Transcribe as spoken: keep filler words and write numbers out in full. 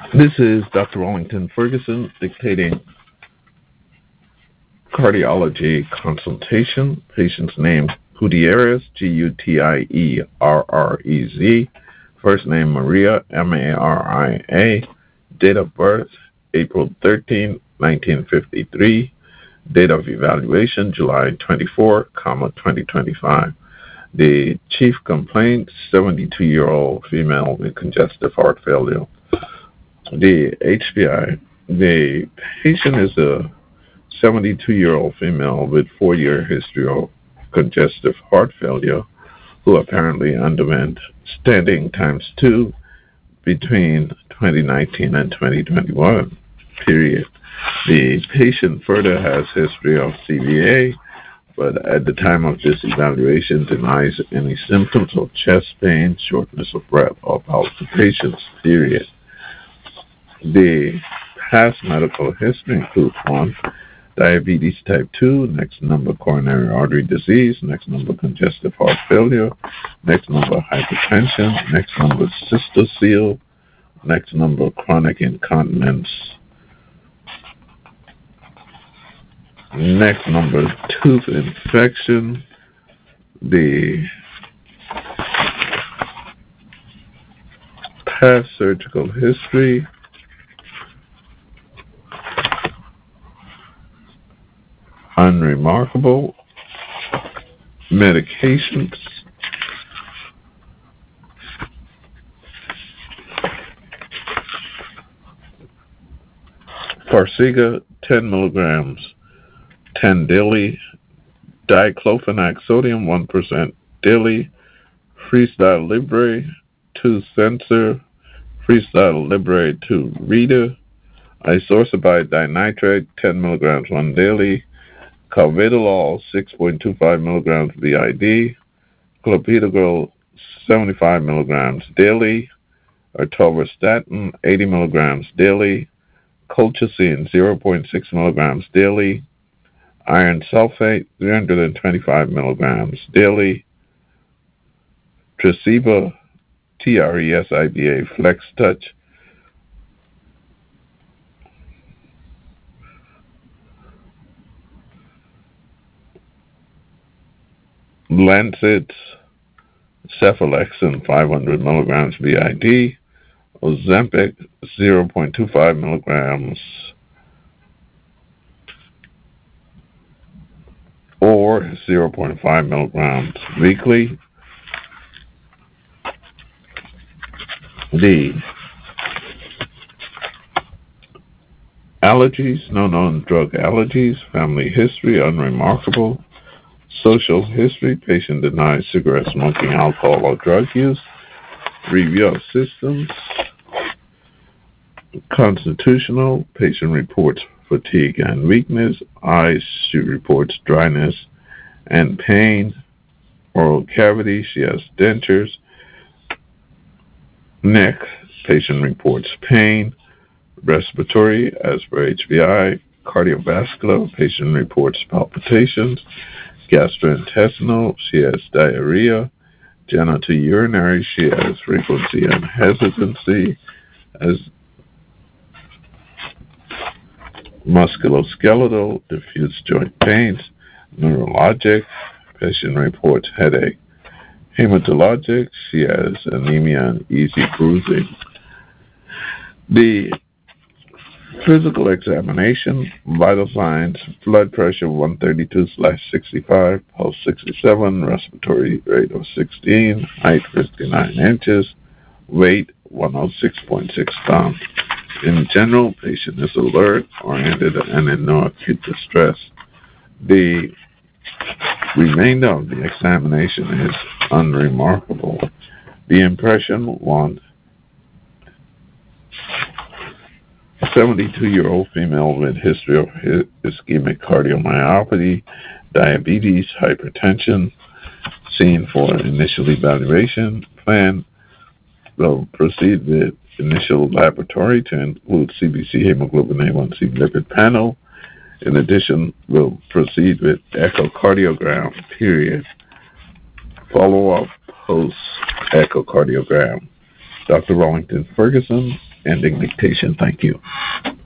This is Doctor Wellington Ferguson dictating cardiology consultation. Patient's name Gutierrez, G U T I E R R E Z. First name Maria, M A R I A. Date of birth April thirteenth, nineteen fifty-three. Date of evaluation July twenty-fourth, twenty twenty-five. The chief complaint, seventy-two-year-old female with congestive heart failure. The H P I, the patient is a seventy-two-year-old female with four-year history of congestive heart failure who apparently underwent stenting times two between twenty nineteen and twenty twenty-one, period. The patient further has history of C V A, but at the time of this evaluation denies any symptoms of chest pain, shortness of breath, or palpitations, period. The past medical history includes one, diabetes type two, next number coronary artery disease, next number congestive heart failure, next number hypertension, next number cystocele, next number chronic incontinence, next number tooth infection, the past surgical history, unremarkable, medications, Farxiga ten milligrams, ten daily, diclofenac sodium one percent daily, Freestyle Libre two sensor, Freestyle Libre two reader, isorsabide dinitrate ten milligrams one daily, Calvedolol six point two five milligrams B I D, clopidogrel seventy-five milligrams daily, atorvastatin eighty milligrams daily, colchicine zero point six milligrams daily, iron sulfate three hundred twenty-five milligrams daily, Tresiba, T R E S I B A Flex Touch, Lancet, cephalexin five hundred milligrams B I D, Ozempic zero point two five milligrams or zero point five milligrams weekly. The allergies, no known drug allergies, family history, unremarkable, social history, patient denies cigarette smoking, alcohol, or drug use, review of systems, constitutional, patient reports fatigue and weakness, eyes, she reports dryness and pain, oral cavity, she has dentures, neck, patient reports pain, respiratory, as per H B I, cardiovascular, patient reports palpitations, gastrointestinal, she has diarrhea, genitourinary, she has frequency and hesitancy, as musculoskeletal, diffuse joint pains, neurologic, patient reports headache, hematologic, she has anemia and easy bruising. The physical examination, vital signs, blood pressure one thirty-two slash sixty-five, pulse sixty-seven, respiratory rate of sixteen, height fifty-nine inches, weight one oh six point six pounds. In general, patient is alert, oriented, and in no acute distress. The remainder of the examination is unremarkable. The impression, one, a seventy-two-year-old female with history of ischemic cardiomyopathy, diabetes, hypertension, seen for initial evaluation plan. Will proceed with initial laboratory to include C B C, hemoglobin A one C, lipid panel. In addition, we'll proceed with echocardiogram, period. Follow-up post-echocardiogram. Doctor Wellington Ferguson, ending dictation. Thank you.